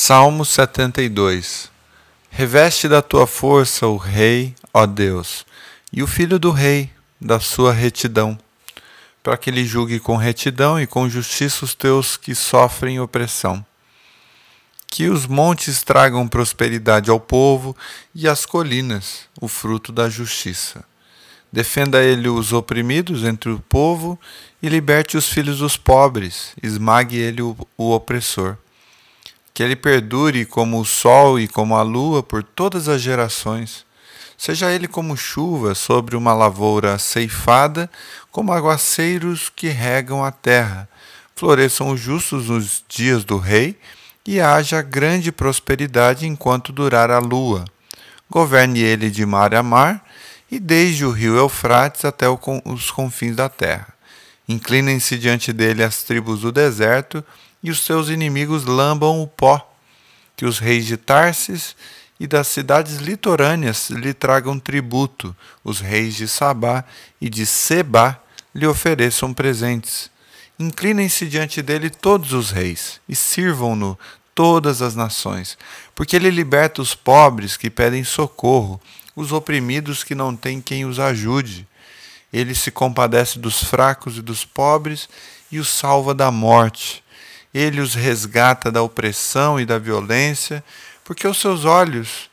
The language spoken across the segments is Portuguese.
Salmo 72. Reveste da tua força o rei, ó Deus, e o filho do rei da sua retidão, para que ele julgue com retidão e com justiça os teus que sofrem opressão. Que os montes tragam prosperidade ao povo e as colinas o fruto da justiça. Defenda ele os oprimidos entre o povo e liberte os filhos dos pobres, esmague ele o opressor. Que ele perdure como o sol e como a lua por todas as gerações. Seja ele como chuva sobre uma lavoura ceifada, como aguaceiros que regam a terra. Floresçam os justos nos dias do rei, e haja grande prosperidade enquanto durar a lua. Governe ele de mar a mar, e desde o rio Eufrates até os confins da terra. Inclinem-se diante dele as tribos do deserto, e os seus inimigos lambam o pó. Que os reis de Tarsis e das cidades litorâneas lhe tragam tributo, os reis de Sabá e de Sebá lhe ofereçam presentes. Inclinem-se diante dele todos os reis, e sirvam-no todas as nações, porque ele liberta os pobres que pedem socorro, os oprimidos que não têm quem os ajude. Ele se compadece dos fracos e dos pobres e os salva da morte. Ele os resgata da opressão e da violência, porque aos seus olhos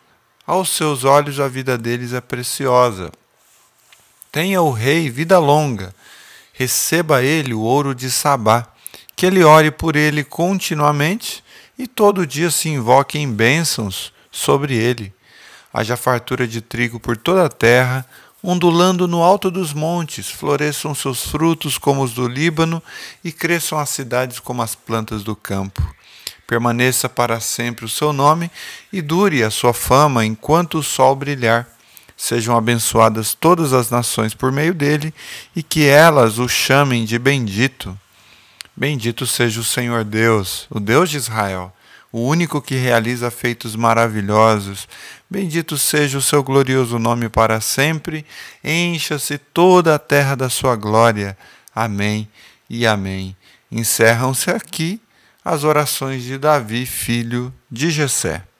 a vida deles é preciosa. Tenha o rei vida longa, receba ele o ouro de Sabá, que ele ore por ele continuamente e todo dia se invoque em bênçãos sobre ele. Haja fartura de trigo por toda a terra, ondulando no alto dos montes, floresçam seus frutos como os do Líbano e cresçam as cidades como as plantas do campo. Permaneça para sempre o seu nome e dure a sua fama enquanto o sol brilhar. Sejam abençoadas todas as nações por meio dele e que elas o chamem de bendito. Bendito seja o Senhor Deus, o Deus de Israel, o único que realiza feitos maravilhosos. Bendito seja o seu glorioso nome para sempre. Encha-se toda a terra da sua glória. Amém e amém. Encerram-se aqui as orações de Davi, filho de Jessé.